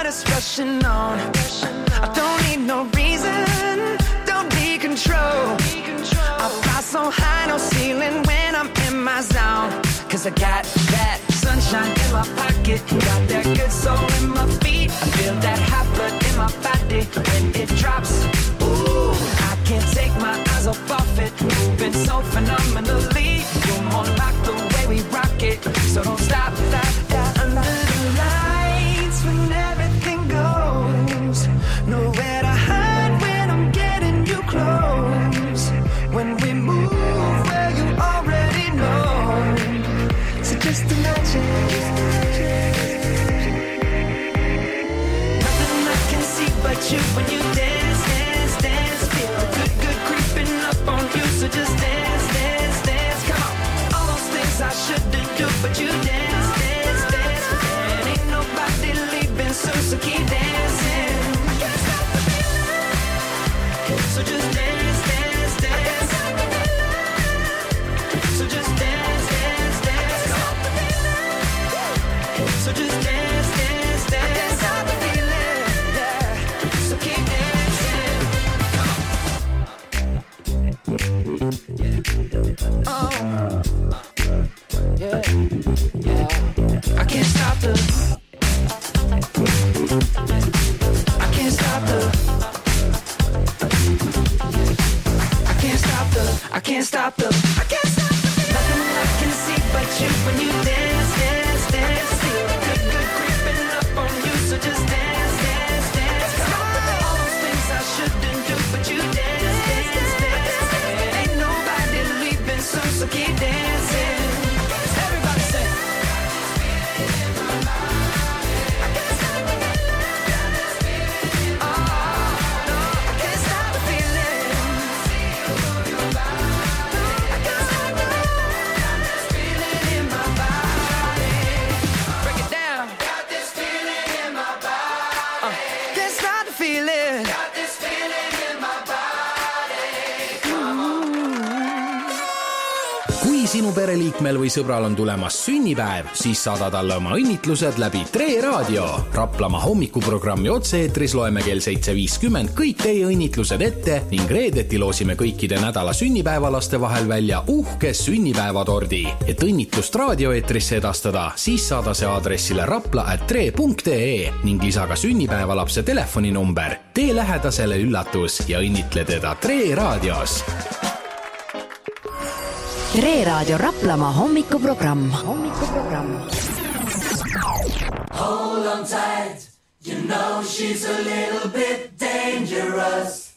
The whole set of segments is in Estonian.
heart is rushing on. I don't need no reason, don't need control. I fly so high, no ceiling when I'm in my zone. Cause I got that sunshine in my pocket, got that good soul in my feet. I feel that hot blood in my body when it drops. Ooh, I can't take my eyes off of it, moving so phenomenally. You're more like the way we rock it, so don't stop, stop, stop. Under the lights when everything goes, nowhere to hide when I'm getting you close. When we move where you already know, so just imagine. Nothing I can see but you when you dance, dance, dance. Feel the good, good creeping up on you, so just dance, dance, dance. Come on, all those things I shouldn't do, but you dance, dance, dance. And ain't nobody leaving soon, so keep dancing. I can't stop the feeling, so just dance, dance, dance. So just dance, dance, dance. So just dance, dance, dance. I can't stop the feeling, yeah. So keep dancing. Oh, yeah, yeah. I can't stop the. I can't stop the. I can't stop the. I can't stop the. I can't stop the. Nothing I can see but you when you dance, dance, dance. Feel the good, good creeping up on you, so just dance, dance, dance. All those things I shouldn't do, but you dance, dance, dance. And ain't nobody leaving soon, so keep dancing. Everybody say. I can't stop the feeling. Oh, no, I can't stop the feeling. I can't stop the feeling in my body. Break it down. Got this feeling in my body. Can't stop the feeling. Got this feeling in my body. Come on. Kui sinu pereliikmel või sõbral on tulemas sünnipäev, siis saada talle oma õnnitlused läbi Tre Raadio. Raplamaa hommikuprogrammi otse-eetris loeme kell 7.50 kõik teie õnnitlused ette ning reedeti loosime kõikide nädala sünnipäevalaste vahel välja uhke sünnipäevatordi. Et õnnitlust raadioeetrisse edastada, siis saada see aadressile rapla@tre.ee ning lisa ka sünnipäevalapse telefoninumber. Tee lähedasele üllatus ja õnnitle teda Tre Raadios. Tre Raadio Raplamaa hommikuprogramm. Hold on tight, you know she's a little bit dangerous.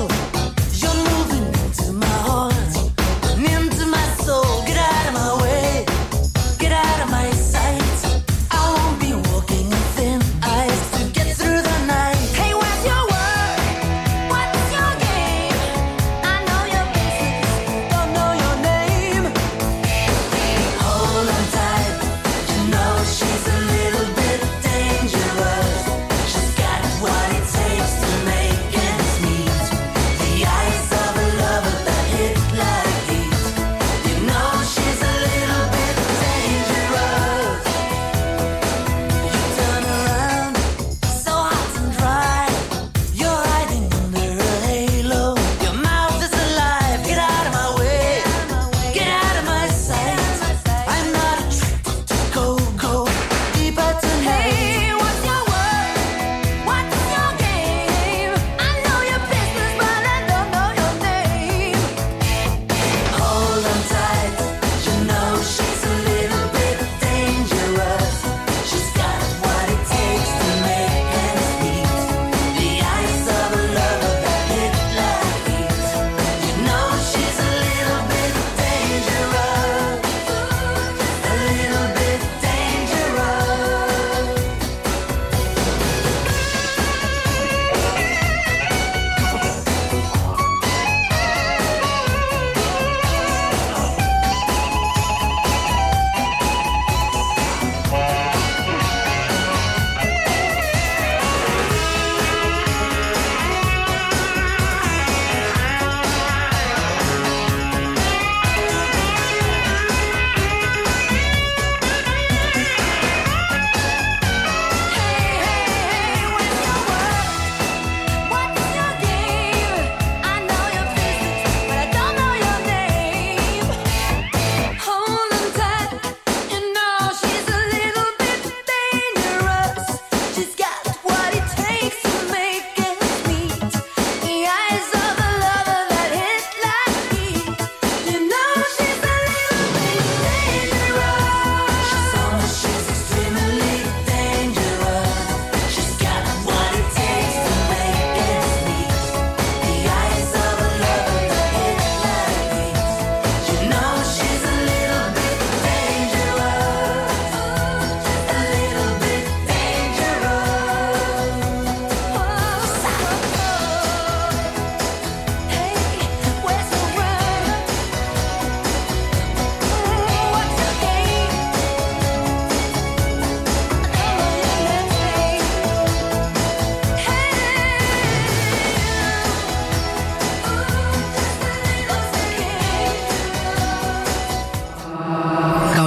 Into my soul, get out of my way.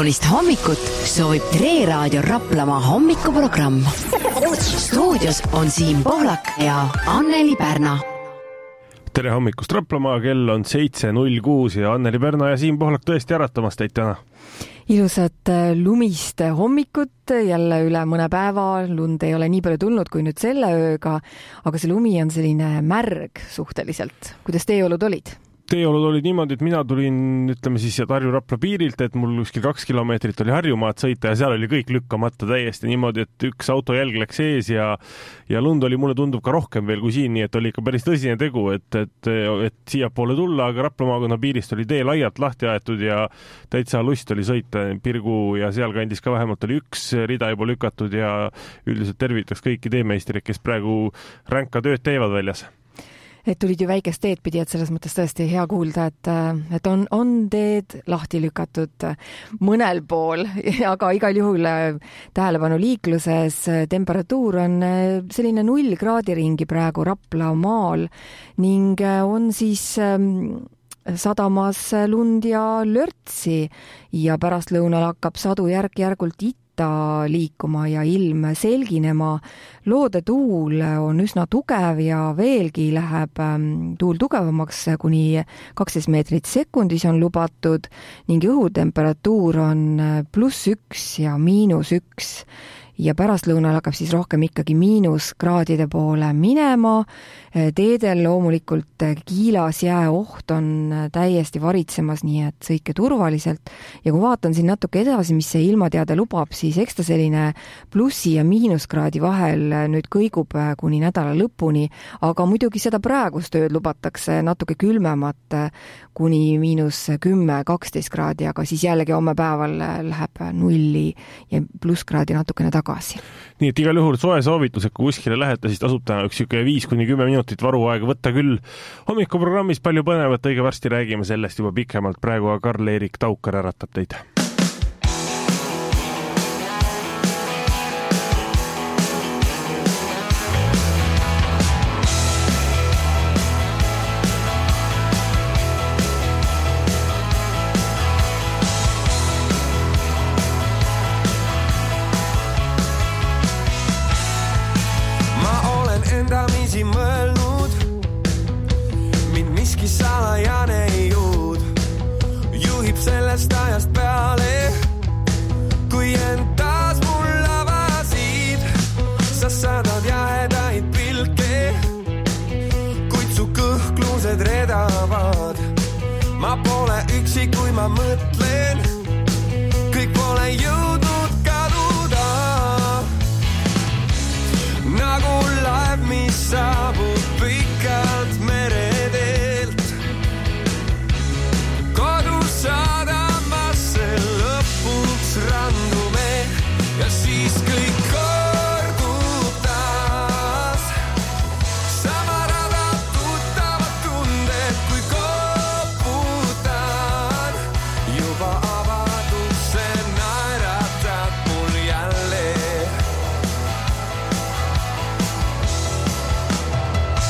kaunist hommikut soovib Tre Raadio Raplamaa hommikuprogramm. Stuudios on Siim Pohlak ja Anneli Pärna. Tere hommikust Raplamaa, kell on 7.06 ja Anneli Pärna ja Siim Pohlak tõesti äratamast teid täna. Ilusat lumist hommikut, jälle üle mõne päeva, lund ei ole nii palju tulnud kui nüüd selle ööga, aga see lumi on selline märg suhteliselt. Kuidas teie olud olid? Teeolud olid niimoodi, et mina tulin, ütleme siis, Harju-Rapla piirilt, et mul kuskil 2 kilomeetrit oli Harjumaad sõita ja seal oli kõik lükkamata täiesti niimoodi, et üks auto jälg läks ees ja lund oli, mulle tundub ka rohkem veel kui siin, nii et oli ikka päris tõsine tegu, et siia poole tulla, aga Rapla maakonna piirist oli tee laialt lahti aetud ja täitsa lust oli sõita Pirgu ja seal kandis ka vähemalt oli üks rida juba lükatud ja üldiselt tervitaks kõiki teemeistreid, kes praegu ränka tööd teevad väljas. Et tulid ju väikest teed pidi, et selles mõttes tõesti hea kuulda, et on teed lahti lükatud mõnel pool, aga igal juhul tähelepanu liikluses temperatuur on selline 0 kraadi ringi praegu Rapla maal ning on siis sadamas lund ja lörtsi ja pärastlõunal hakkab sadu järk-järgult liikuma ja ilm selginema. Loodetuul on üsna tugev ja veelgi läheb tuul tugevamaks, kuni 12 meetrit sekundis on lubatud ning õhutemperatuur on +1 ja -1 ja pärastlõunal hakkab siis rohkem ikkagi -kraadide poole minema. Teedel loomulikult kiilas jääoht on täiesti varitsemas, nii et sõitke turvaliselt. Ja kui vaatan siin natuke edasi, mis see ilmateade lubab, siis eks ta selline +- ja -kraadi vahel nüüd kõigub kuni nädala lõpuni, aga muidugi seda praegust ööd lubatakse natuke külmemat kuni -10-12 kraadi, aga siis jällegi homme päeval läheb 0 ja +kraadi natukene tagasi. Nii et igal juhul soe soovitus, et kui kuskile lähete, siis tasub täna üks 5-10 minutit varuaega võtta küll. Hommikuprogrammis palju põnevat, õige varsti räägime sellest juba pikemalt, praegu Karl-Erik Taukar äratab teid. Mõelnud, mind miski salajane jõud juhib sellest ajast peale, kui end taas mul avasid. Sa saadad jahedaid pilke, kuid su kõhklused redavad. Ma pole üksi, kui ma mõtlen, kõik pole jõudnud kaduda. Nagu laev, mis saabub pikalt mereteelt, kodus sadamasse lõpuks randume ja siis kõik kordub taas. Sama rada tuttavad tunded, kui koputan, juba avadusse naeratad mul jälle.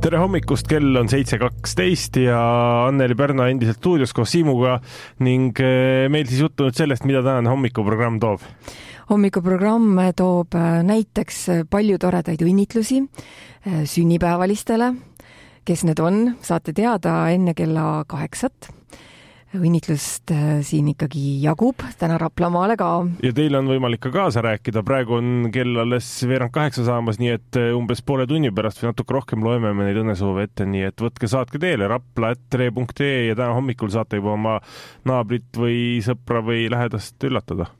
tere hommikust, kell on 7:12 ja Anneli Pärna endiselt stuudios koos Siimuga ning meil siis juttu nüüd sellest, mida tänane hommikuprogramm toob. Hommikuprogramm toob näiteks palju toredaid õnnitlusi sünnipäevalistele, kes need on, saate teada enne kella 8. Õnnitlust siin ikkagi jagub täna Raplamaale ka. Ja teil on võimalik ka kaasa rääkida. Praegu on kell alles 7:40 saamas, nii et umbes poole tunni pärast või natuke rohkem loeme me neid õnnesoove ette, nii et võtke saatke teele rapla@tre.ee ja täna hommikul saate juba oma naabrit või sõpra või lähedast üllatada.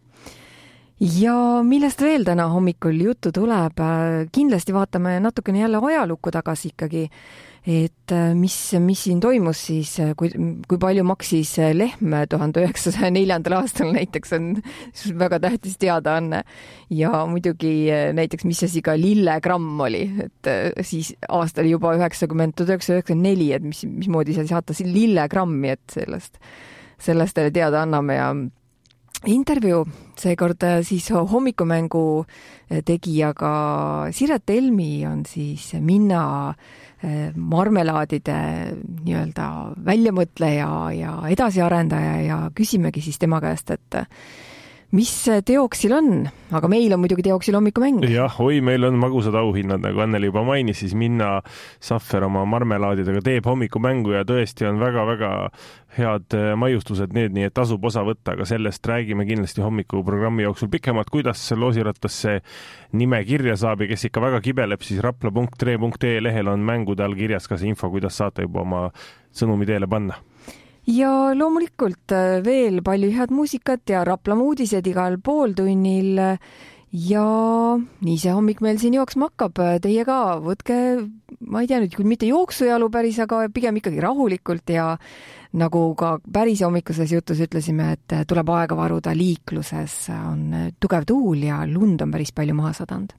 Ja millest veel täna hommikul juttu tuleb? Kindlasti vaatame natukene jälle ajalukku tagasi ikkagi, et mis siin toimus siis, kui palju maksis lehm 1904. aastal näiteks on väga tähtis teadaanne ja muidugi näiteks mis asi ka lillegramm oli, et siis aastal juba 1994, et mismoodi sa saata siin lillegrammi, et sellest teile teada anname ja intervjuu seekord siis hommikumängu tegijaga Siret Helmi on siis Minna marmelaadide nii-öelda väljamõtleja ja edasiarendaja ja küsimegi siis tema käest, et mis teoksil on, aga meil on muidugi teoksil hommikumäng. Jah, meil on magusad auhinnad, nagu Anneli juba mainis, siis Minna Sahver oma marmelaadidega teeb hommikumängu ja tõesti on väga-väga head maiustused need, nii et tasub osa võtta, aga sellest räägime kindlasti hommikuprogrammi jooksul pikemalt, kuidas loosirattasse nime kirja saab ja kes ikka väga kibeleb, siis rapla.tre.ee lehel on mängude all kirjas ka see info, kuidas saate juba oma sõnumi teele panna. Ja loomulikult veel palju head muusikat ja Raplamaa uudised igal pooltunnil ja nii see hommik meil siin jooksma hakkab. Teie ka võtke, ma ei tea nüüd, küll mitte jooksujalu päris, aga pigem ikkagi rahulikult ja nagu ka päris hommikuses jutus ütlesime, et tuleb aega varuda liikluses, on tugev tuul ja lund on päris palju maha sadanud.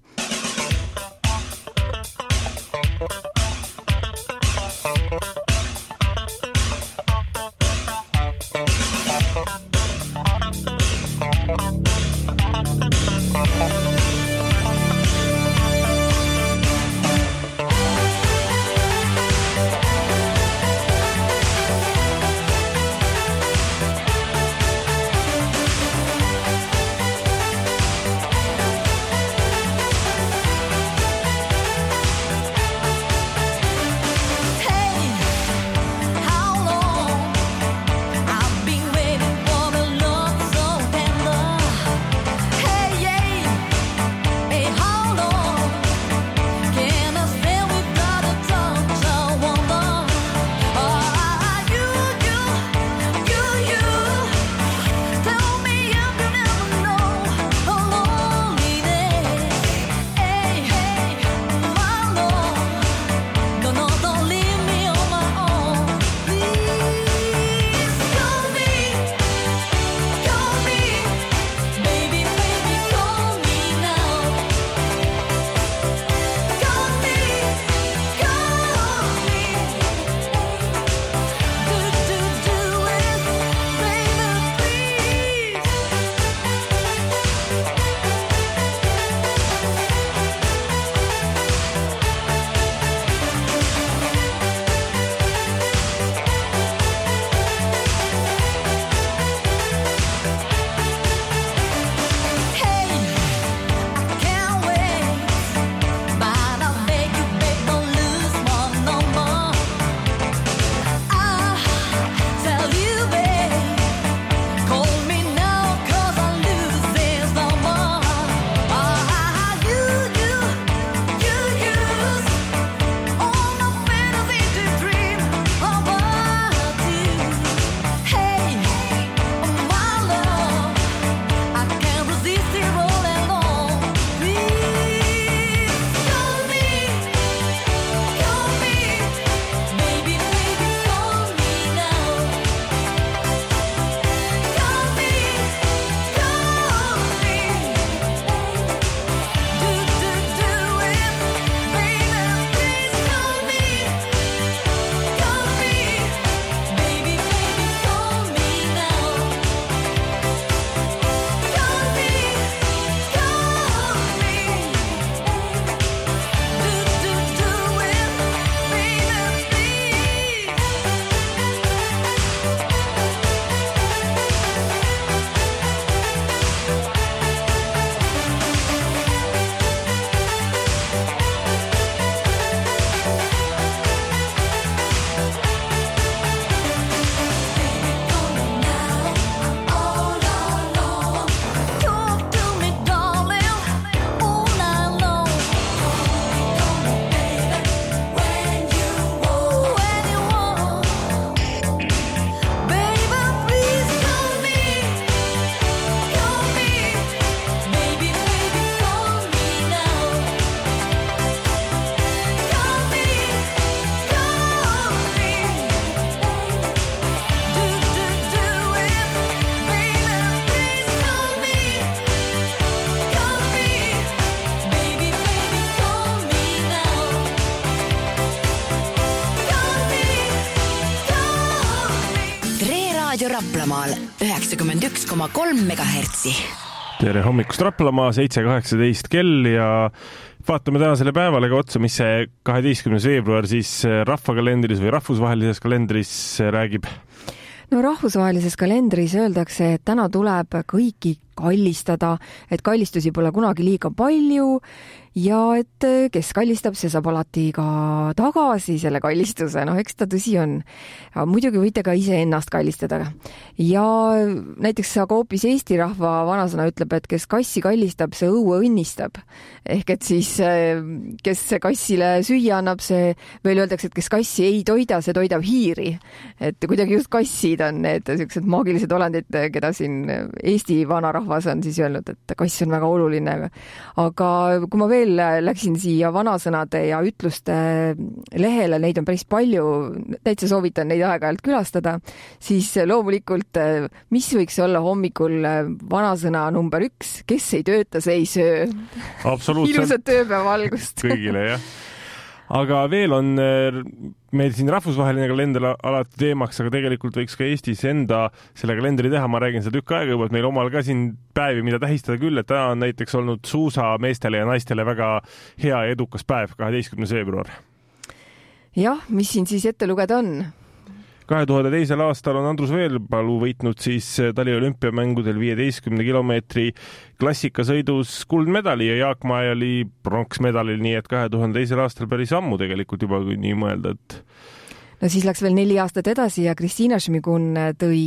Raadio Raplamaal 91,3 megahertsi. Tere hommikust Raplamaa, 7.18 kell ja vaatame tänasele päevale ka otsa, mis see 12. veebruar siis rahvakalendris või rahvusvahelises kalendris räägib. No rahvusvahelises kalendris öeldakse, et täna tuleb kõiki kallistada, et kallistusi pole kunagi liiga palju ja et kes kallistab, see saab alati ka tagasi selle kallistuse. No eks ta tõsi on. Muidugi võite ka ise ennast kallistada. Ja näiteks aga hoopis Eesti rahva vanasõna ütleb, et kes kassi kallistab, see õue õnnistab. Ehk et siis kes kassile süüa annab, see veel öeldakse, et kes kassi ei toida, see toidab hiiri. Et kuidagi just kassid on need sellised maagilised olendid, keda siin Eesti vanarahvas on siis öelnud, et kass on väga oluline. Aga kui ma veel läksin siia vanasõnade ja ütluste lehele, neid on päris palju, täitsa soovitan neid aeg-ajalt külastada, siis loomulikult, mis võiks olla hommikul vanasõna number 1, kes ei tööta, see ei söö. Absoluutselt. Ilusat tööpäeva algust. Kõigile, jah. Aga veel on meil siin rahvusvaheline kalender alati teemaks, aga tegelikult võiks ka Eestis enda selle kalendri teha. Ma räägin seda tükk aega juba, et meil omal ka siin päevi, mida tähistada küll, et täna on näiteks olnud suusa meestele ja naistele väga hea ja edukas päev, 12. veebruar. Jah, mis siin siis ette lugeda on? 2002. aastal on Andrus Veerpalu võitnud siis taliolümpiamängudel 15 kilomeetri klassikasõidus kuldmedali ja Jaak Maajali pronksmedalil, nii et 2002. aastal päris ammu tegelikult juba, kui nii mõelda. No siis läks veel 4 aastat edasi ja Kristiina Šmigun tõi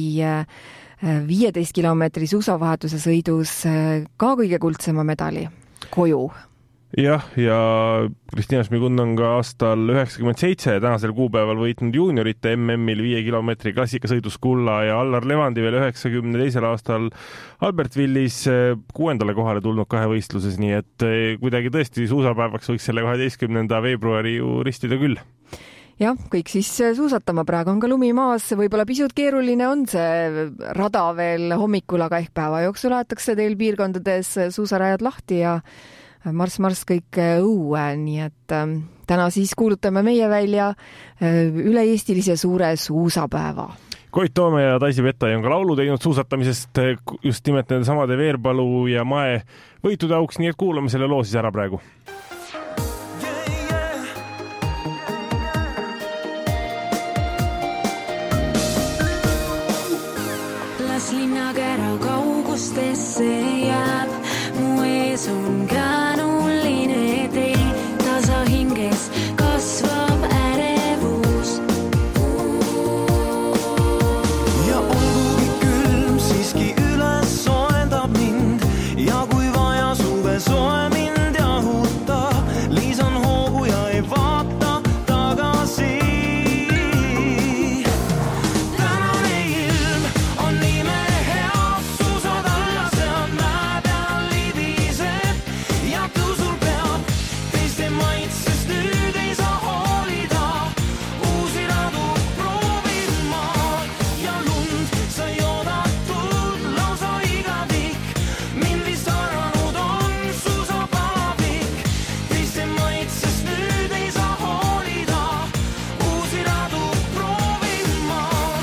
15 kilomeetri suusavahetuse sõidus ka kõige kuldsema medali koju. Jah, ja Kristiina Šmigun on ka aastal 97 tänasel kuupäeval võitnud juuniorite MM-il 5 kilomeetri klassikasõidus kulla ja Allar Levandi veel 92. aastal Albertvillis 6. kohale tulnud kahevõistluses, nii et kuidagi tõesti suusapäevaks võiks selle 12. veebruari ju ristida küll. Jah, kõik siis suusatama, praegu on ka lumi maas, võib-olla pisut keeruline on see rada veel hommikul, aga ehk päeva jooksul aetakse teil piirkondades suusarajad lahti ja marss kõik õue, nii et täna siis kuulutame meie välja üle-eestilise suure suusapäeva. Koit Toome ja Daisy Vettai on ka laulu teinud suusatamisest just nimelt nende samade Veerpalu ja Mae võitude auks, nii et kuulame selle loo siis ära praegu. Las linnakära kaugustesse jääb, mu ees on känuline tee, tasa hinges kasvab ärevus. Ja olgugi külm siiski üles soendab mind ja kui vaja suve soe mind jahuta, liisan hoogu ja ei vaata tagasi. Tänane ilm on nii hea, suusad alla sead mäe peal libiseb ja tõusul peab teiste maitsest nüüd ei saa hoolida. Uusi radu proovima ja lund sai oodatud lausa igavik. Mind vist aranud on suusapalavik. Teiste maitsest nüüd ei saa hoolida. Uusi radu proovima.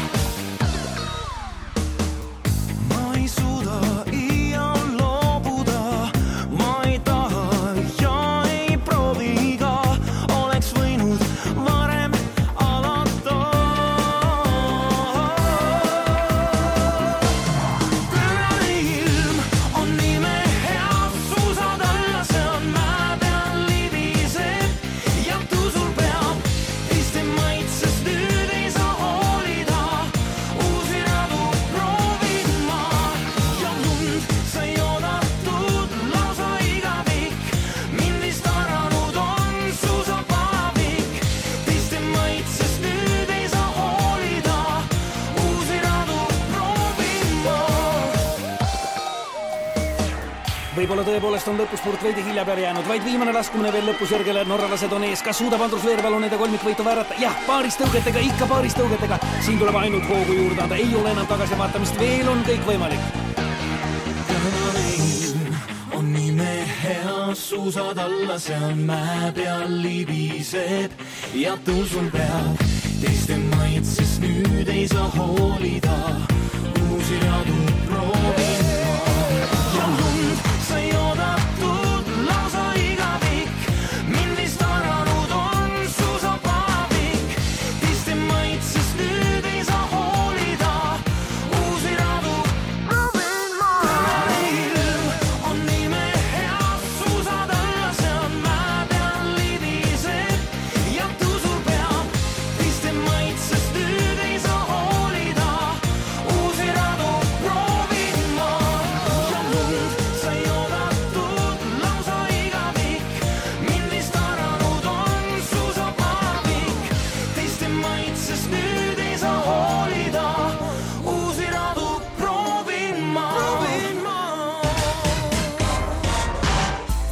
Ma ei suuda iial loobuda, ma ei taha ja ei proovi ka, oleks võinud varem alata. Tänane ilm on nii hea, suusad alla sead mäe peal libiseb ja tõusul peab teiste maitsest nüüd ei saa hoolida. Uusi radu proovima ja lund sai oodatud lausa igavik. Mind vist aranud on suusapalavik. Teiste maitsest nüüd ei saa hoolida. Uusi radu proovima. Võib-olla tõepoolest on lõpuspurt veidi hilja peale jäänud, vaid viimane laskumine veel lõpusjärgele, norralased on ees. Kas suudab Andrus Veerpalu nende kolmikvõitu väärata? Jah, paaris tõugetega, ikka paaris tõugetega. Siin tuleb ainult hoogu juurde anda, ei ole enam tagasivaatamist, veel on kõik võimalik. Tänane ilm on nii hea, suusad alla seal mäe peal libiseb ja tõusul peab teiste maitsest nüüd ei saa hoolida.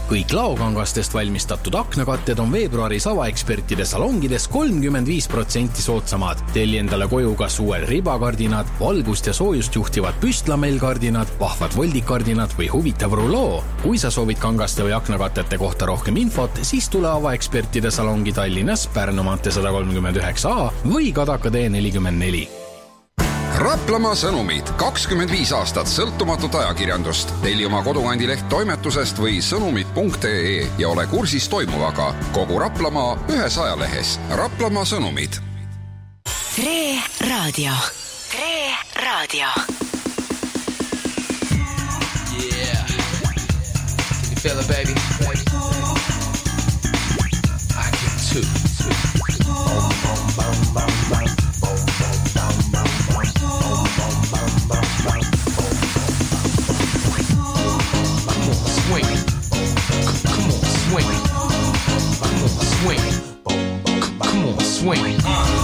kõik laokangastest valmistatud aknakatted on veebruaris avaekspertide salongides 35% soodsamad. Telli endale koju kas uued ribakardinad, valgust ja soojust juhtivad püstlamellkardinad, vahvad voldikardinad või huvitav ruloo. Kui sa soovid kangaste või aknakatete kohta rohkem infot, siis tule avaekspertide salongi Tallinnas Pärnu maantee 139A või Kadaka tee 44. Raplamaa sõnumid, 25 aastat sõltumatut ajakirjandust. Telli oma kodukandi leht toimetusest või sõnumid.ee ja ole kursis toimuvaga. Kogu Raplamaa ühes ajalehes. Raplamaa sõnumid. Tre Raadio. Tre Raadio. Yeah. Can you feel it, baby? I can too. Swing.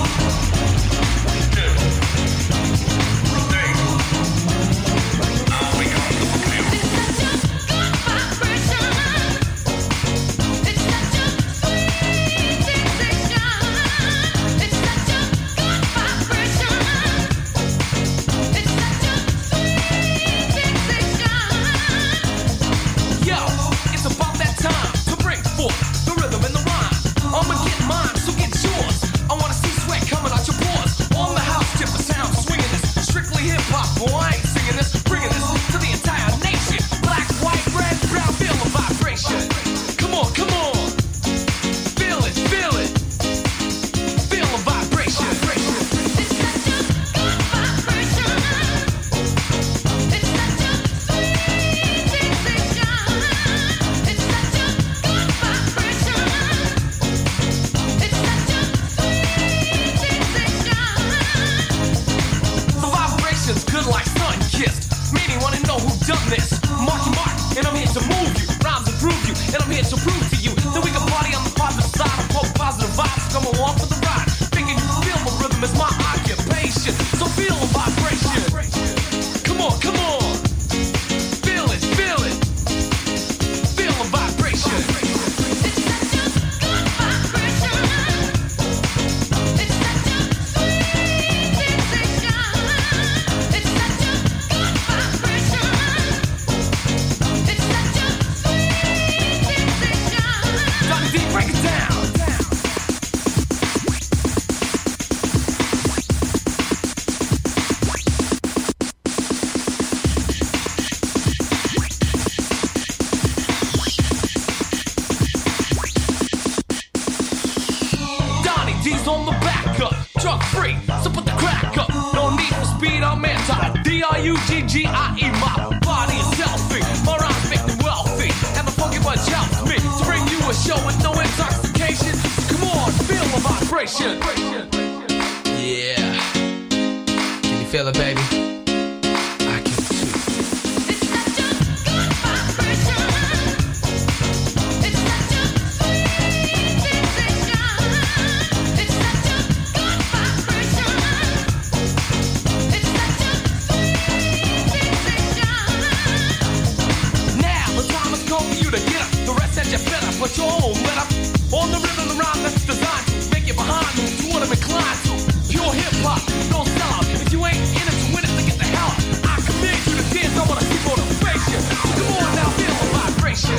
D-R-U-G-G-I-E, my body is healthy, my rhymes make me wealthy, and the funky bunch helps me to bring you a show with no intoxication. Come on, feel the vibration. Yeah. Can you feel it, baby? I can too. It's such a good vibration. It's such a sweet sensation. It's such a good vibration. It's such a sweet sensation. Now the time has come for you to get up. The rest that you better put your own let up. On the rhythm, the rhyme that's designed to make you behind them, to what I'm inclined to. Pure hip-hop, don't sell out. If you ain't in it to win it, then get the hell out. I command you to dance, I wanna see motivation. So come on now, feel the vibration.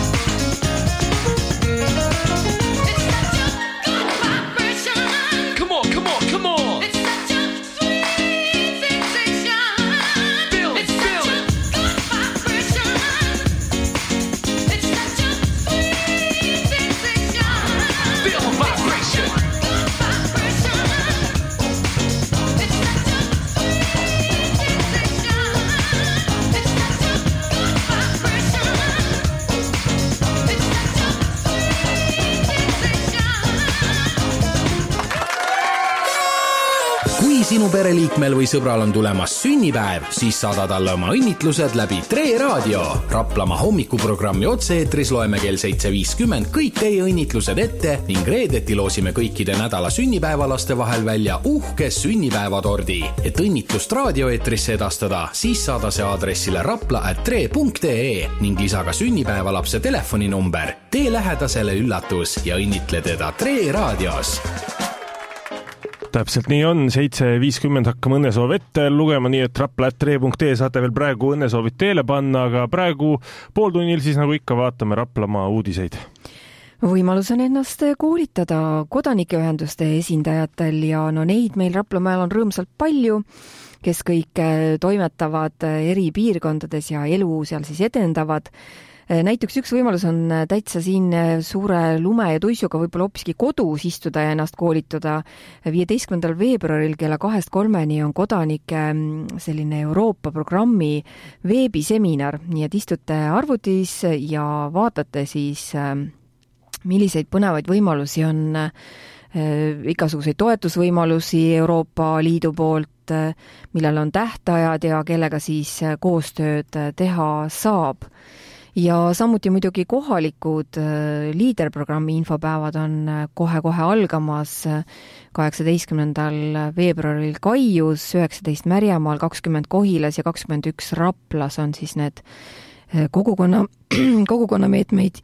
Come sinu pereliikmel või sõbral on tulemas sünnipäev, siis saada talle oma õnnitlused läbi Tre Raadio. Raplamaa hommikuprogrammi otse-eetris loeme kell 7.50 kõik teie õnnitlused ette ning reedeti loosime kõikide nädala sünnipäevalaste vahel välja uhke sünnipäevatordi. Et õnnitlust raadioeetrisse edastada, siis saada see aadressile rapla@tre.ee ning lisa ka sünnipäevalapse telefoninumber. Tee lähedasele üllatus ja õnnitle teda Tre Raadios. Täpselt nii on, 7.50 hakkame õnnesoovi ette lugema, nii et rapla@tre.ee saate veel praegu õnnesoovid teele panna, aga praegu pooltunnil siis nagu ikka vaatame Raplamaa uudiseid. Võimalus on ennast koolitada kodanikeühenduste esindajatel ja neid meil Raplamaal on rõõmsalt palju, kes kõik toimetavad eri piirkondades ja elu seal siis edendavad. Näiteks üks võimalus on täitsa siin suure lume ja tuisuga võib-olla hoopiski kodus istuda ja ennast koolitada. 15. veebruaril kella 2-3 on kodanike selline Euroopa programmi veebiseminar, nii et istute arvutis ja vaatate siis, milliseid põnevaid võimalusi on, igasuguseid toetusvõimalusi Euroopa Liidu poolt, millel on tähtajad ja kellega siis koostööd teha saab. Ja samuti muidugi kohalikud liiderprogrammi infopäevad on kohe-kohe algamas 18. veebruaril Kaius, 19. Märjamaal, 20 Kohilas ja 21 Raplas on siis need kogukonnameetmeid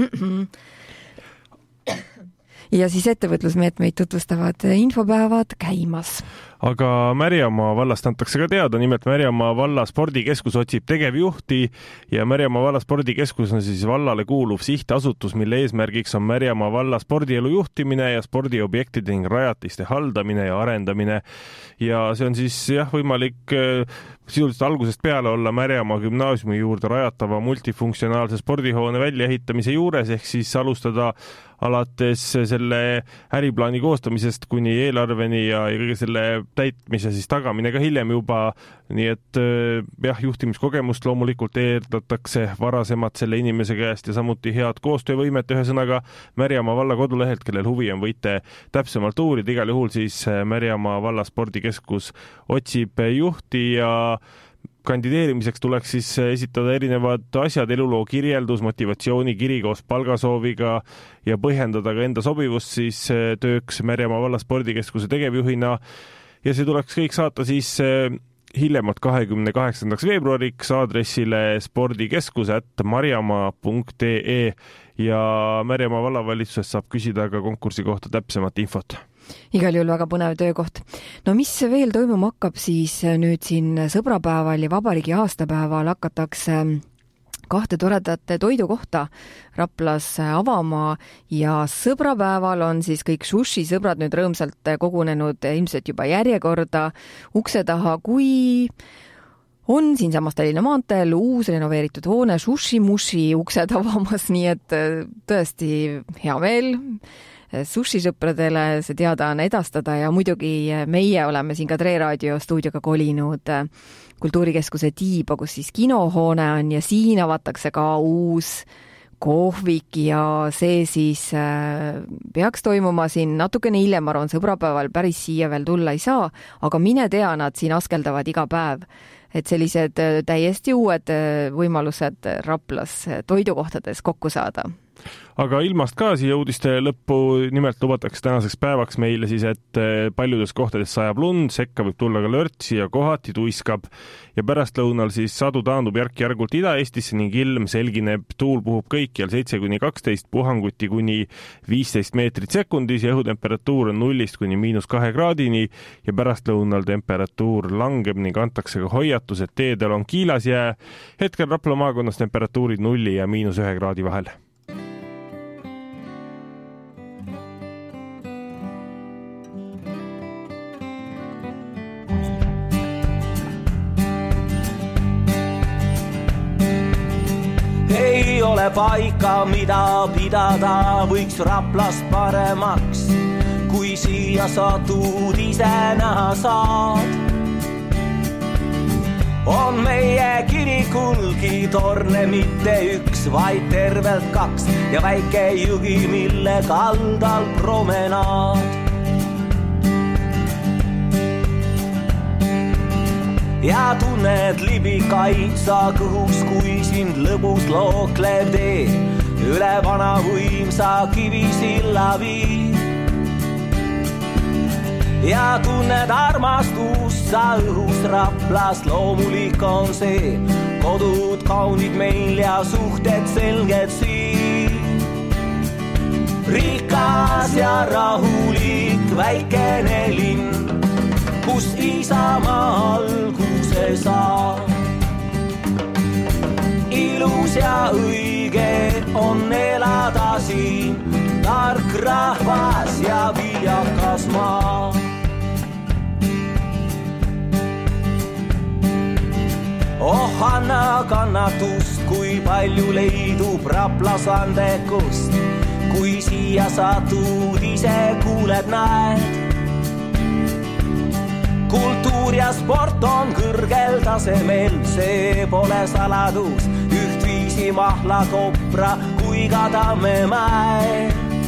ja siis ettevõtlusmeetmeid tutvustavad infopäevad käimas. Aga Märjamaa vallast antakse ka teada, nimelt Märjamaa valla spordikeskus otsib tegevjuhti ja Märjamaa valla spordikeskus on siis vallale kuuluv sihtasutus, mille eesmärgiks on Märjamaa valla spordielu juhtimine ja spordiobjektide ning rajatiste haldamine ja arendamine. Ja see on siis võimalik sisuliselt algusest peale olla Märjamaa gümnaasiumi juurde rajatava multifunktsionaalse spordihoone väljaehitamise juures, ehk siis alustada alates selle äriplaani koostamisest kuni eelarveni ja kõige selle täitmise siis tagamine ka hiljem juba, nii et juhtimiskogemust loomulikult eeldatakse varasemalt selle inimese käest ja samuti head koostöövõimet, ühesõnaga Märjamaa valla kodulehelt, kellel huvi on, võite täpsemalt uurida, igal juhul siis Märjamaa valla spordikeskus otsib juhti ja kandideerimiseks tuleks siis esitada erinevad asjad, eluloo kirjeldus, motivatsioonikiri koos palgasooviga ja põhjendada ka enda sobivust siis tööks Märjamaa valla spordikeskuse tegevjuhina. Ja see tuleks kõik saata siis hiljemalt 28. veebruariks aadressile spordikeskus@marjamaa.ee ja Märjamaa vallavalitsusest saab küsida ka konkursi kohta täpsemat infot. Igal juhul väga põnev töökoht. No mis veel toimuma hakkab, siis nüüd siin sõbrapäeval ja vabariigi aastapäeval hakatakse 2 toredate toidukohta Raplas avama ja sõbrapäeval on siis kõik sushi-sõbrad nüüd rõõmsalt kogunenud ilmselt juba järjekorda ukse taha, kui on siinsamas Tallinna maanteel uus renoveeritud hoone Sushi-mushi uksed avamas, nii et tõesti hea meel sushi-sõpradele see teadaanne edastada ja muidugi meie oleme siin ka Tre Raadio stuudioga kolinud kultuurikeskuse tiiba, kus siis kinohoone on ja siin avatakse ka uus kohvik ja see siis peaks toimuma siin natukene hiljem, arvan sõbrapäeval päris siia veel tulla ei saa, aga mine tea, nad siin askeldavad iga päev. Et sellised täiesti uued võimalused Raplas toidukohtades kokku saada. Aga ilmast ka siia uudiste lõppu, nimelt lubatakse tänaseks päevaks meile siis, et paljudes kohtades sajab lund, sekka võib tulla ka lörtsi ja kohati tuiskab ja pärastlõunal siis sadu taandub järk-järgult Ida-Eestisse ning ilm selgineb, tuul puhub kõikjal 7-12, puhanguti kuni 15 meetrit sekundis ja õhutemperatuur on 0 kuni -2 kraadini ja pärastlõunal temperatuur langeb ning antakse ka hoiatus, et teedel on kiilas jää. Hetkel Rapla maakonnas temperatuurid 0 ja -1 kraadi vahel. Ei ole paika, mida pidada, võiks Raplast paremaks, kui siia satud ise näha saad. On meie kirikulgi torne mitte üks, vaid tervelt 2 ja väike jõgi, mille kaldal promenaad. ja tunned libikaisa kõhus, kui sind lõbus lookleb tee üle vana võimsa kivisilla viib. Ja tunned armastust sa õhus Raplas, loomulik on see, kodud kaunid meil ja suhted selged siin. Rikas ja rahulik väikene linn, kus Isamaa alguse saab. Ilus ja õige on elada siin, tark rahvas ja viljakas maa. Oh, anna kannatust, kui palju leidub Raplas andekust, kui siia satud ise kuuled, näed. Kultuur ja sport on kõrgel tasemel, see pole saladus, ühtviisi Mahla, Kopra kui ka Tammemäe.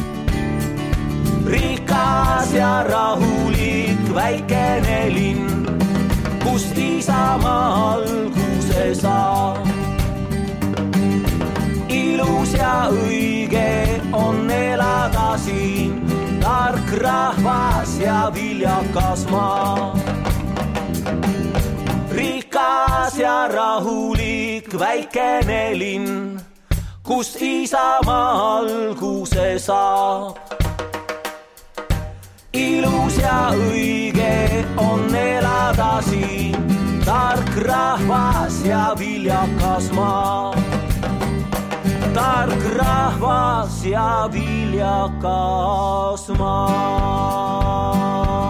Rikas ja rahulik väikene linn, kust Isamaa alguse saab. Ilus ja õige on elada siin, tark rahvas ja viljakas maa. Rikas ja rahulik väikene linn, kust Isamaa alguse saab. Ilus ja õige on elada siin, tark rahvas ja viljakas maa. Tark rahvas ja viljakas maa.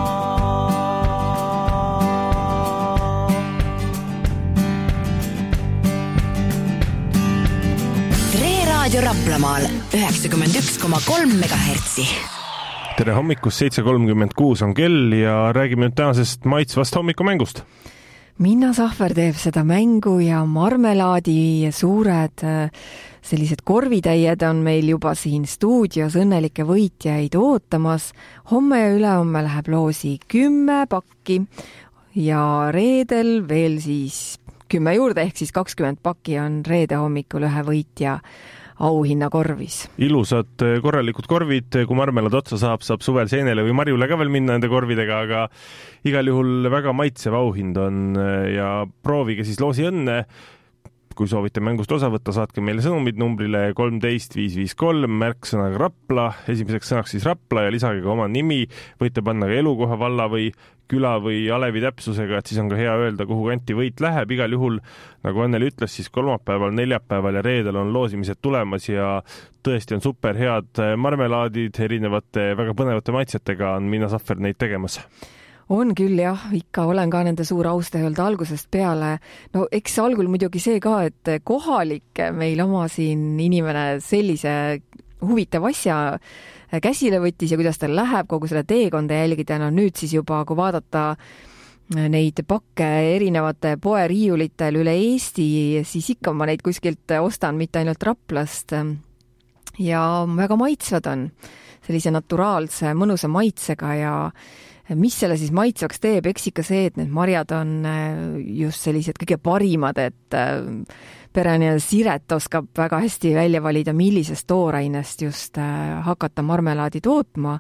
Raadio Raplamaal 91,3 megahertsi. Tere hommikust, 7.36 on kell ja räägime nüüd tänasest maitsvast hommikumängust. Minna Sahver teeb seda mängu ja marmelaadi suured sellised korvitäied on meil juba siin stuudios õnnelikke võitjaid ootamas. Homme ja ülehomme läheb loosi 10 pakki ja reedel veel siis 10 juurde ehk siis 20 pakki on reede hommikul ühe võitja auhinnakorvis. Ilusad korralikud korvid, kui marmelad otsa saab suvel seenele või marjule ka veel minna nende korvidega, aga igal juhul väga maitsev auhind on ja proovige siis loosi õnne. Kui soovite mängust osa võtta, saatke meile sõnumid numbrile 13553, märksõnaga Rapla, esimeseks sõnaks siis Rapla ja lisage ka oma nimi, võite panna ka elukoha, valla või küla või alevi täpsusega, et siis on ka hea öelda, kuhu kanti võit läheb. Igal juhul, nagu Anneli ütles, siis kolmapäeval, neljapäeval ja reedel on loosimised tulemas ja tõesti on super head marmelaadid erinevate väga põnevate maitsetega on Minna Sahver neid tegemas. On küll jah, ikka olen ka nende suur austaja olnud algusest peale. No eks algul muidugi see ka, et kohalik meil oma siin inimene sellise huvitav asja käsile võttis ja kuidas tal läheb kogu selle teekonda jälgida. No nüüd siis juba, kui vaadata neid pakke erinevate poeriiulitel üle Eesti, siis ikka ma neid kuskilt ostan, mitte ainult Raplast. Ja väga maitsvad on sellise naturaalse, mõnusa maitsega ja mis selle siis maitsvaks teeb, eks ikka see, et need marjad on just sellised kõige parimad, et perene Siret oskab väga hästi välja valida, millisest toorainest just hakata marmelaadi tootma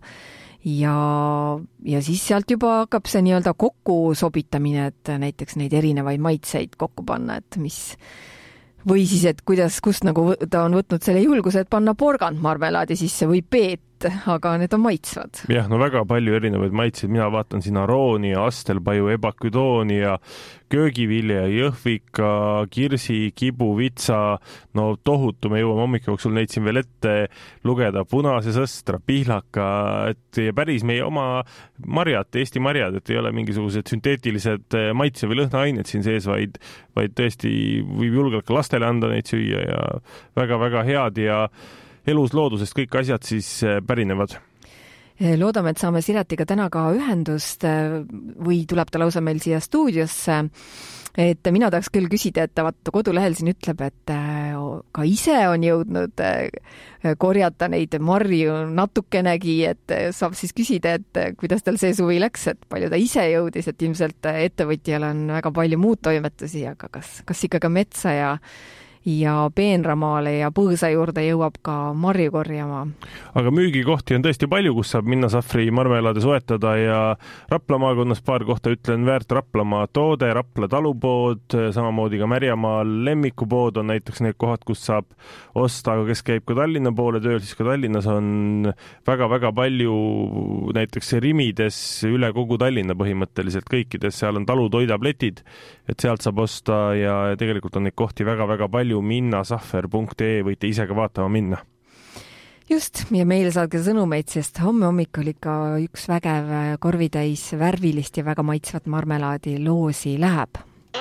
ja siis sealt juba hakkab see nii-öelda kokku sobitamine, et näiteks neid erinevaid maitseid kokku panna, et mis või siis, et kust nagu ta on võtnud selle julguse, et panna porgand marmelaadi sisse või peet, aga need on maitsvad. Jah, no väga palju erinevaid maitseid. Mina vaatan siin arooni ja astelpaju, ebaküdooni ja köögivilja, jõhvika, kirsi, kibu, vitsa. No tohutu, me jõuame hommikujooksul neid siin veel ette lugeda. Punase sõstra, pihlaka, et päris meie oma marjad, Eesti marjad, et ei ole mingisugused sünteetilised maitse- või lõhnaained siin sees, vaid tõesti võib julgelt ka lastele anda neid süüa ja väga-väga head ja elus loodusest kõik asjad siis pärinevad. loodame, et saame Siretiga täna ka ühendust või tuleb ta lausa meil siia stuudiosse. Et mina tahaks küll küsida, et ta vaata kodulehel siin ütleb, et ka ise on jõudnud korjata neid marju natukenegi, et saab siis küsida, et kuidas tal see suvi läks, et palju ta ise jõudis, et ilmselt ettevõtjal on väga palju muud toimetusi, aga kas ikka ka metsa ja peenramaale ja põõsa juurde jõuab ka marju korjama. Aga müügikohti on tõesti palju, kus saab minna sahvri marmelaade soetada ja Rapla maakonnas paar kohta ütlen väärt Raplamaa toode, Rapla talupood, samamoodi ka Märjamaal lemmikupood on näiteks need kohad, kus saab osta, aga kes käib ka Tallinna poole tööl, siis ka Tallinnas on väga-väga palju näiteks Rimides üle kogu Tallinna põhimõtteliselt kõikides, seal on talutoidabletid, et sealt saab osta ja tegelikult on neid kohti väga-väga palju, minnasahver.ee võite ise ka vaatama minna. Just, ja meile saadke sõnumeid, sest homme hommikul ikka üks vägev korvitäis värvilist ja väga maitsvat marmelaadi loosi läheb.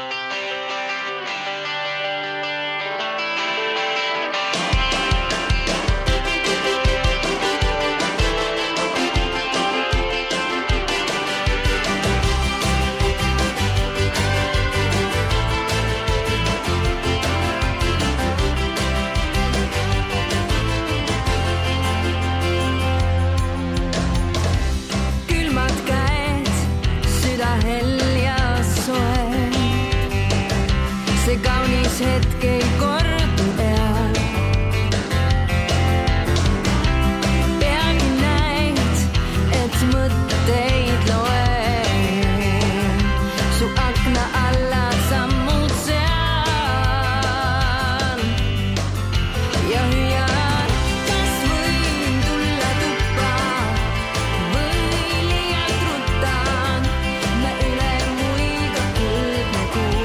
Hetk ei kordu eal. Peagi näid, et mõtteid loen. Su akna alla sammud seal. Ja hüüan, kas võin tulla tuppa või liialt rutan. Me üle muiga kuldne kuu.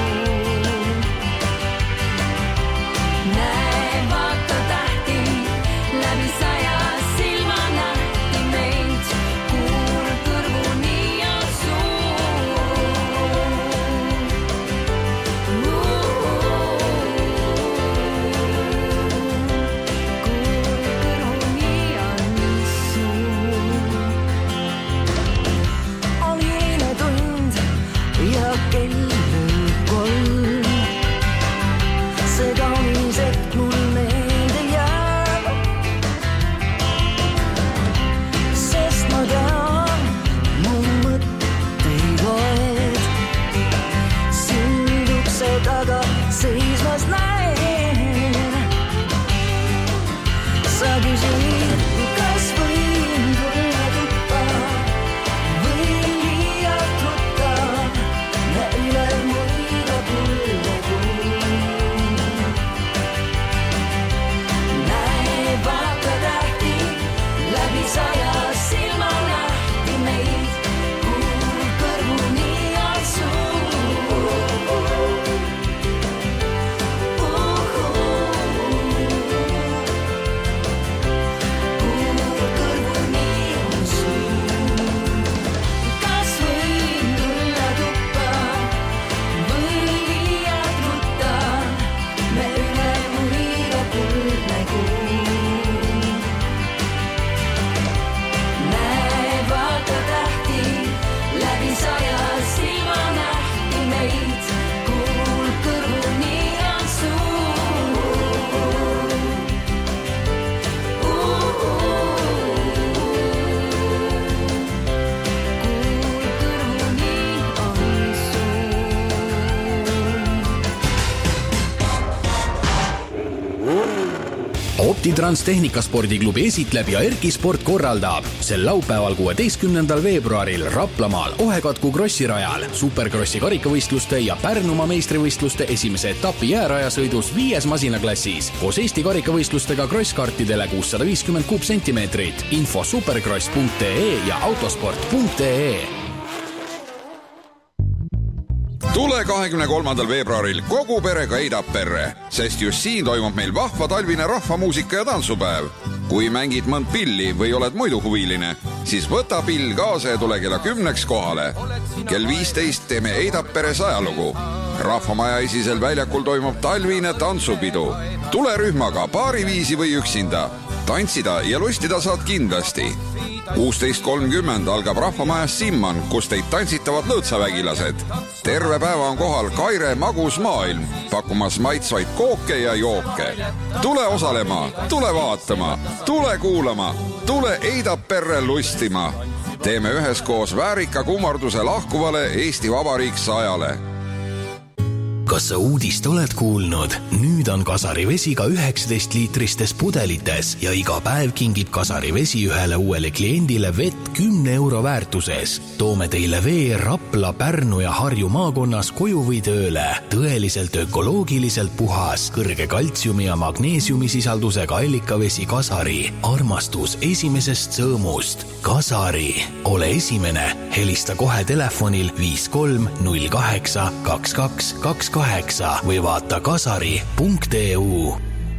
Optitrans Tehnikaspordiklubi esitleb ja Erki Sport korraldab sel laupäeval 16. veebruaril Raplamaal Ohekatku krossirajal Superkrossi karikavõistluste ja Pärnumaa meistrivõistluste esimese etapi jäärajasõidus 5 masinaklassis koos Eesti karikavõistlustega krosskartidele 650 kuupsentimeetrit. Info superkross.ee ja autosport.ee. Tule 23. veebruaril kogu perega Eidapperre, sest just siin toimub meil vahva talvine rahvamuusika ja tantsupäev. Kui mängid mõnd pilli või oled muidu huviline, siis võta pill kaasa ja tule kella 10 kohale. Kell 15 teeme Eidapperes ajalugu. Rahvamaja esisel väljakul toimub talvine tantsupidu. Tule rühmaga, paariviisi või üksinda. Tantsida ja lustida saad kindlasti. 16.30 algab Rahvamajas Simman, kus teid tantsitavad lõõtsavägilased. Terve päeva on kohal Kaire Magus Maailm, pakkumas maitsvaid kooke ja jooke. Tule osalema, tule vaatama, tule kuulama, tule Eidapperre lustima. Teeme üheskoos väärika kummarduse lahkuvale Eesti Vabariik 100-le. Kas sa uudist oled kuulnud? Nüüd on Kasari vesi ka 19 liitristes pudelites ja iga päev kingib Kasari vesi ühele uuele kliendile vett 10 euro väärtuses. Toome teile vee Rapla, Pärnu ja Harju maakonnas koju või tööle. Tõeliselt ökoloogiliselt puhas, kõrge kaltsiumi ja magneesiumi sisaldusega allikavesi Kasari. Armastus esimesest sõõmust. Kasari. Ole esimene. Helista kohe telefonil 5308 2222 või vaata kasari.eu.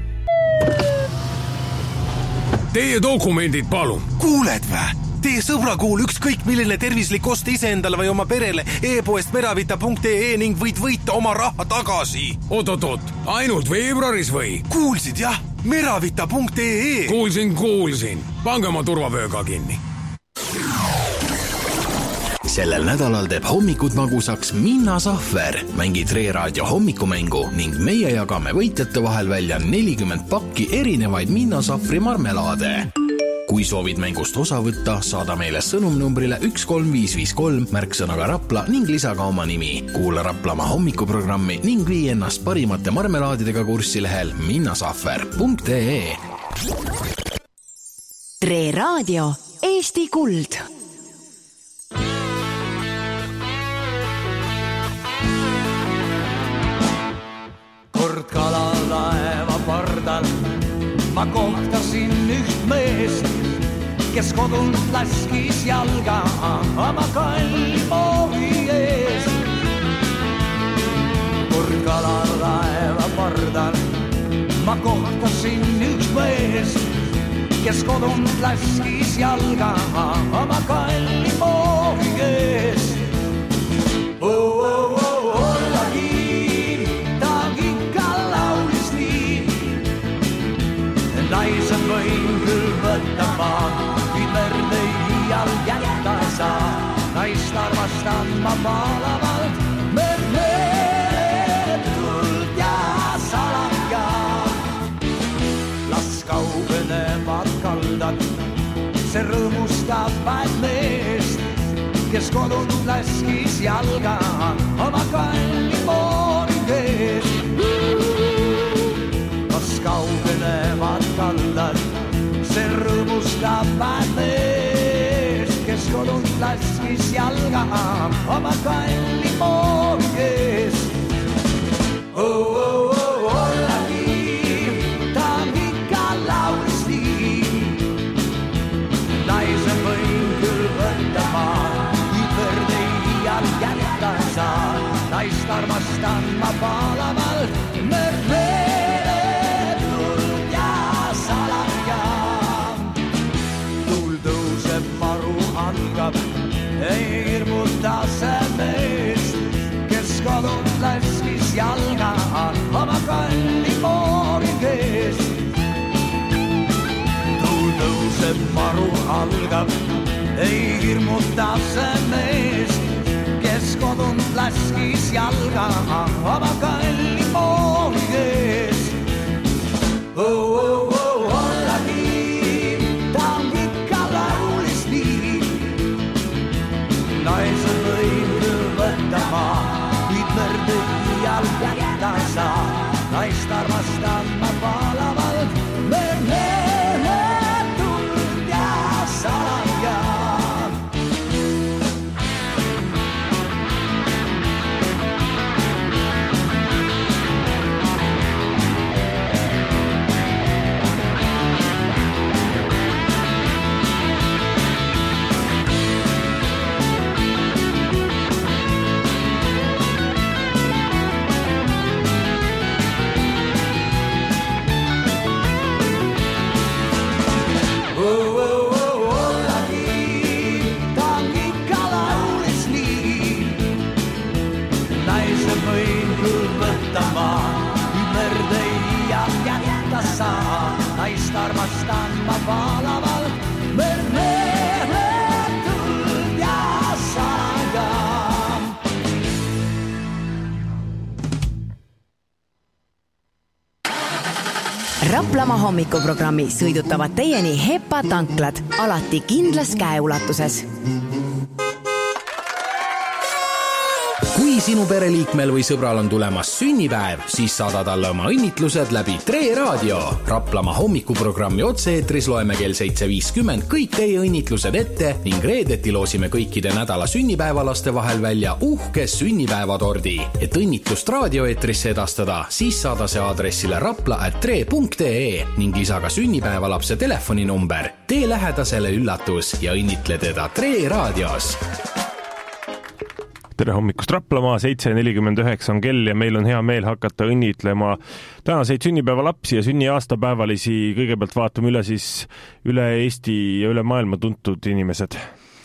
Teie dokumendid, palun. Kuuled vä? Teie sõbra kuul ükskõik milline tervislik ost iseendale või oma perele e-poest meravita.ee ning võid võita oma raha tagasi. Oot, ainult veebruaris või? Kuulsid jah, meravita.ee. Kuulsin. Pange oma turvavööga kinni. Sellel nädalal teeb hommikud magusaks Minna Sahver. Mängi Tre Raadio hommikumängu ning meie jagame võitjate vahel välja 40 pakki erinevaid Minna Sahvri marmelaade. Kui soovid mängust osa võtta, saada meile sõnumnumbrile 13553 märksõnaga Rapla ning lisa ka oma nimi. Kuula Raplamaa hommikuprogrammi ning vii ennast parimate marmelaadidega kurssi lehel minnasahver.ee. Tre Raadio Eesti Kuld. Kord kalalaeva pardal ma kohtasin üht meest, kes kodunt laskis jalga oma kallimoori ees. Kord kalalaeva pardal ma kohtasin üht meest, kes kodunt laskis jalga oma kallimoori ees. Naisen võin küll võtta maa, kuid verd ei iial jätta saa. Naist armastan ma paalavalt, meeletult ja salaja. Las kaugenevad kaldad, see rõõmustab vaid meest, kes kodunt laskis jalga oma kallimoori ees. Kaugenevad kaldad, see rõõmustab vaid meest, kes kodunt laskis jalga oma kallimoori ees. Ollagi, ta on ikka laulis nii. Naisen võin küll võtta maa, kuid verd ei iial jätta saa. Naist armastan ma paalavalt, ei hirmuta see meest, kes kodunt laskis jalga oma kallimoori ees. Tuul tõuseb, maru algab, ei hirmuta see meest, kes kodunt laskis jalga oma kallimoori ees. Ollagi, ta on ikka laulis nii. Naisen võin küll võtta maa, kuid verd ei iial jätta saa. Naist armastan ma paalavalt, meeletult ja salaja. armastan ma valavalt meeletult ja salaja. Raplamaa hommikuprogrammi sõidutavad teieni Hepa tanklad, alati kindlas käeulatuses. Kui sinu pereliikmel või sõbral on tulemas sünnipäev, siis saada talle oma õnnitlused läbi Tre Raadio. Raplamaa hommikuprogrammi otse-eetris loeme kell 7.50 kõik teie õnnitlused ette ning reedeti loosime kõikide nädala sünnipäevalaste vahel välja uhke sünnipäevatordi. Et õnnitlust raadioeetrisse edastada, siis saada see aadressile rapla@tre.ee ning lisa ka sünnipäevalapse telefoninumber. Tee lähedasele üllatus ja õnnitle teda Tre Raadios. Tere hommikust Raplamaa, 7.49 on kell ja meil on hea meel hakata õnnitlema tänaseid sünnipäevalapsi ja sünniaastapäevalisi. Kõigepealt vaatame üle siis üle Eesti ja üle maailma tuntud inimesed.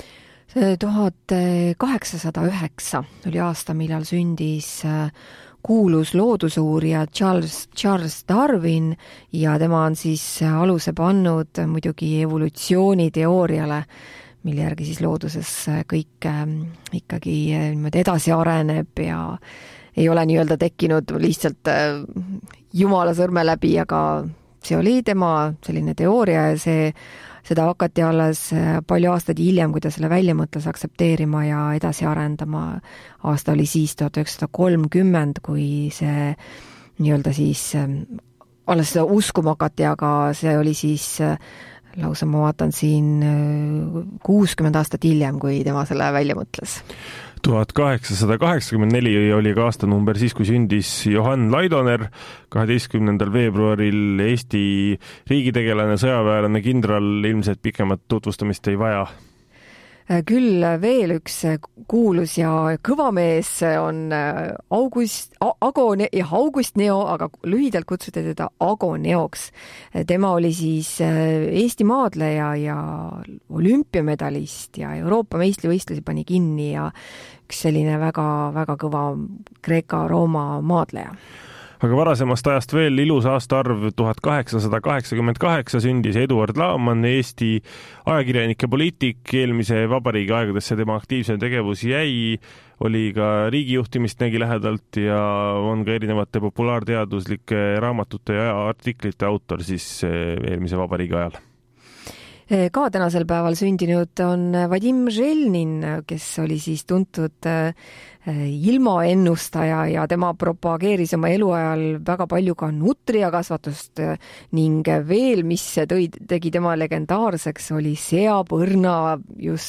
1809 oli aasta, millal sündis kuulus loodusuurija Charles Darwin ja tema on siis aluse pannud muidugi evolutsiooniteooriale, mille järgi siis looduses kõik ikkagi niimoodi edasi areneb ja ei ole nii-öelda tekkinud lihtsalt jumala sõrme läbi, aga see oli tema selline teooria ja seda hakati alles palju aastaid hiljem, kui ta selle välja mõtles, aksepteerima ja edasi arendama. Aasta oli siis 1930, kui see nii-öelda siis alles seda uskuma hakati, aga see oli siis lausa ma vaatan siin 60 aastat hiljem, kui tema selle välja mõtles. 1884 oli ka aastanumber siis, kui sündis Johann Laidoner, 12. veebruaril Eesti riigitegelane, sõjaväelane, kindral, ilmselt pikemat tutvustamist ei vaja. Küll veel üks kuulus ja kõva mees on August Neo, aga lühidalt kutsuti teda Ago Neoks. Tema oli siis Eesti maadleja ja olümpiamedalist ja Euroopa meistrivõistlusi pani kinni ja üks selline väga kõva Kreeka-Rooma maadleja. Aga varasemast ajast veel ilus aastaarv 1888 sündis Eduard Laaman, Eesti ajakirjanik ja poliitik. Eelmise vabariigi aegadesse tema aktiivse tegevus jäi, oli ka riigijuhtimist nägi lähedalt ja on ka erinevate populaarteaduslike raamatute ja artiklite autor siis eelmise vabariigi ajal. Ka tänasel päeval sündinud on Vadim Želnin, kes oli siis tuntud ilmaennustaja ja tema propageeris oma eluajal väga palju ka nutriakasvatust ning veel, mis tegi tema legendaarseks, oli seapõrna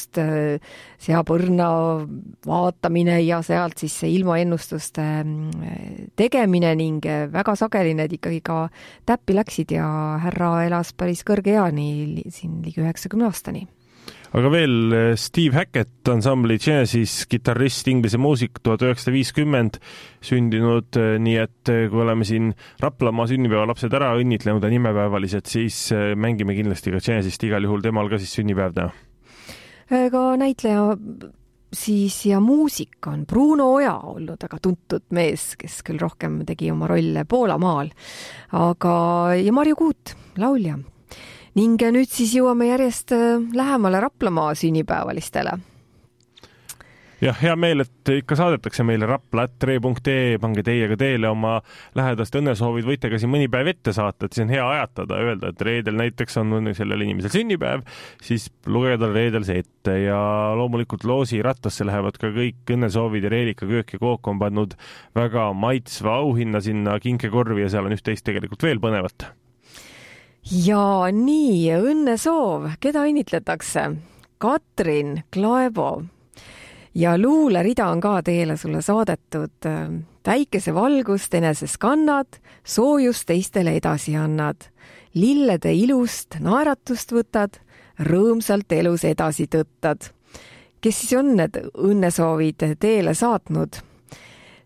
vaatamine ja sealt siis see ilmaennustuste tegemine ning väga sageli need ikkagi ka täppi läksid ja härra elas päris kõrge eani, siin ligi 90 aastani. Aga veel Steve Hackett, ansambli Genesis kitarrist, inglise muusik, 1950 sündinud, nii et kui oleme siin Raplamaa sünnipäevalapsed ära õnnitlenud ja nimepäevalised, siis mängime kindlasti ka Genesist, igal juhul temal ka siis sünnipäev täna. Ka näitleja siis ja muusik on Bruno Oja olnud väga tuntud mees, kes küll rohkem tegi oma rolle Poolamaal, aga ja Marju Kuut, laulja. Ning nüüd siis jõuame järjest lähemale Raplamaa sünnipäevalistele. Jah, hea meel, et ikka saadetakse meile rapla@tre.ee, pange teiega teele oma lähedast õnnesoovid, võite ka siin mõni päev ette saata, et see on hea ajatada, öelda, et reedel näiteks on sellel inimesel sünnipäev, siis lugeda reedel see ette ja loomulikult loosi rattasse lähevad ka kõik õnnesoovid ja Reelika köök ja kook on pannud väga maitsva auhinna sinna kinkekorvi ja seal on üht-teist tegelikult veel põnevat. Ja nii, õnnesoov, keda õnnitletakse? Katrin Klaevo ja luulerida on ka teile sulle saadetud. Päikesevalgust eneses kannad, soojust teistele edasi annad. Lillede ilust naeratust võtad, rõõmsalt elus edasi tõttad. Kes siis on need õnnesoovid teele saatnud?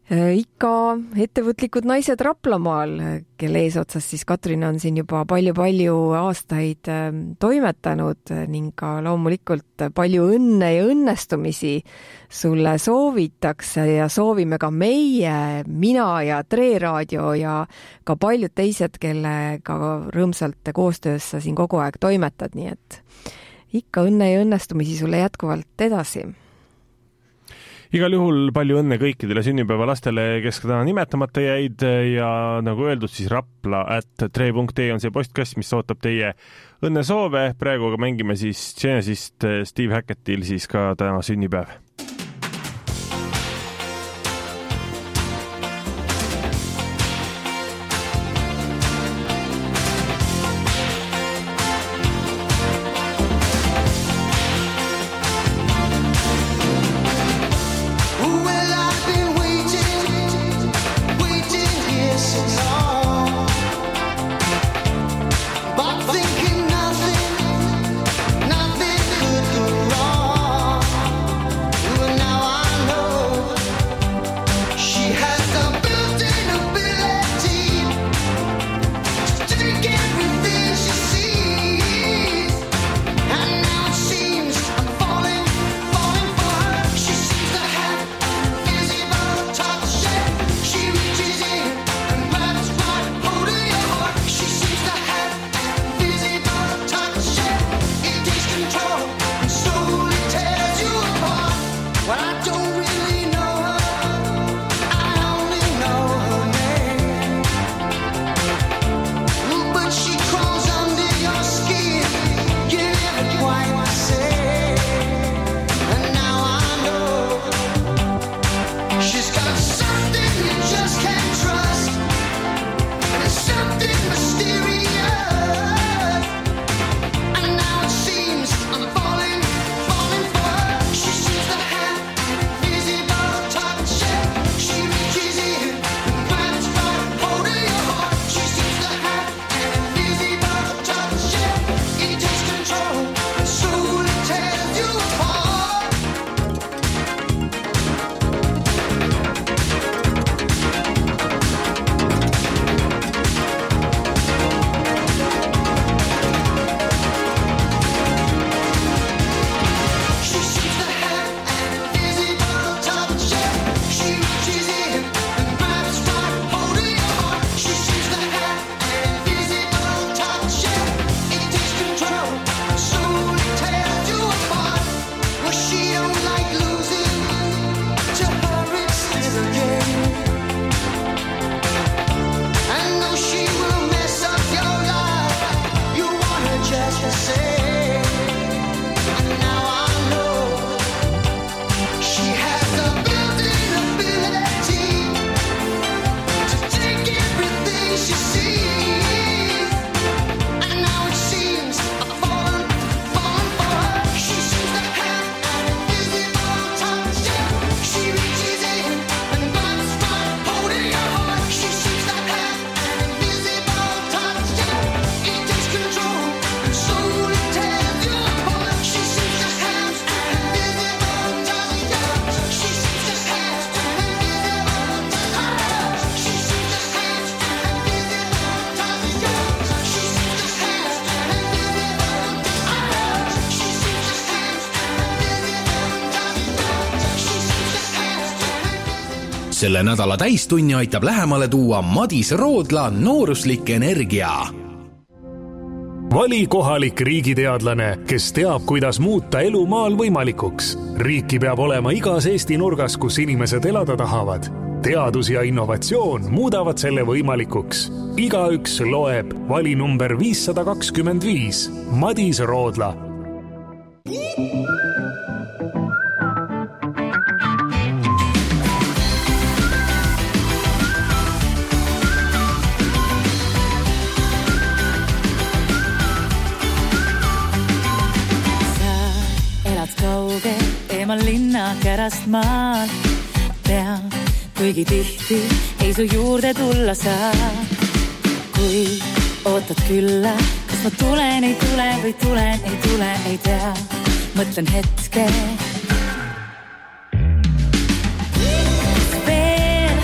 Ikka ettevõtlikud naised Raplamaal, kelle eesotsas siis Katrin on siin juba palju-palju aastaid toimetanud ning ka loomulikult palju õnne ja õnnestumisi sulle soovitakse ja soovime ka meie, mina ja Tre Raadio ja ka paljud teised, kellega rõõmsalt koostöös sa siin kogu aeg toimetad, nii et ikka õnne ja õnnestumisi sulle jätkuvalt edasi. Igal juhul palju õnne kõikidele sünnipäevalastele, kes ka täna nimetamata jäid ja nagu öeldud, siis rapla@tre.ee on see postkast, mis ootab teie õnnesoove. Praegu aga mängime siis Genesist Steve Hackettil siis ka täna sünnipäev. Selle nädala täistunni aitab lähemale tuua Madis Roodla Nooruslik energia. Vali kohalik riigiteadlane, kes teab, kuidas muuta elu maal võimalikuks. Riiki peab olema igas Eesti nurgas, kus inimesed elada tahavad. Teadus ja innovatsioon muudavad selle võimalikuks. Igaüks loeb. Vali number 525. Madis Roodla. Eemal linna kärast maal tean, kuigi tihti ei su juurde tulla saa. Kui ootad külla, kas ma tulen, ei tule või tulen, ei tule, ei tea. Mõtlen hetke. Veel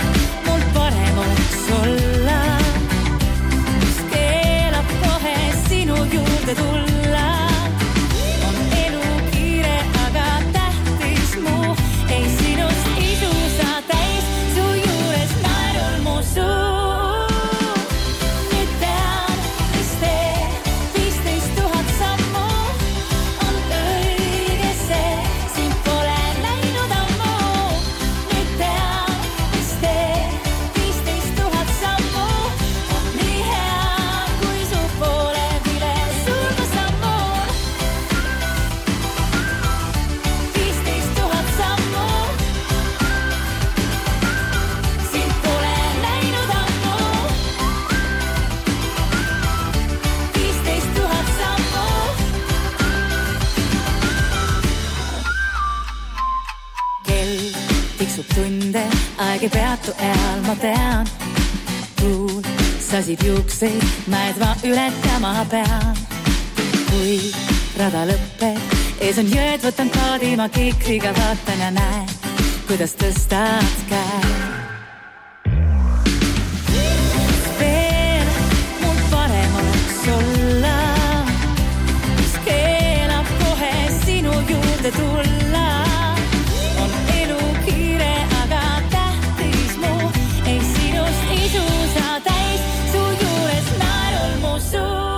midagi peatu eal, ma tean. Tuul sasib juukseid, mäed ma ületama pean. Kui rada lõpeb, ees on jõed, võtan kaadi, ma kikriga vaatan ja näen, kuidas tõstad käe.